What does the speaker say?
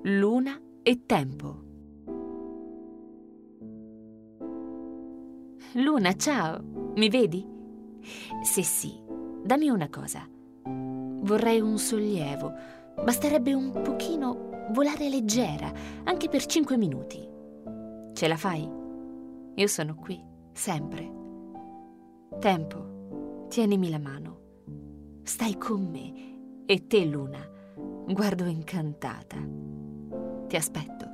Luna e tempo. Luna, ciao, mi vedi? Se sì, dammi una cosa. Vorrei un sollievo. Basterebbe un pochino volare leggera, anche per 5 minuti. Ce la fai? Io sono qui, sempre. Tempo, tienimi la mano. Stai con me. E te, Luna, guardo incantata. Ti aspetto.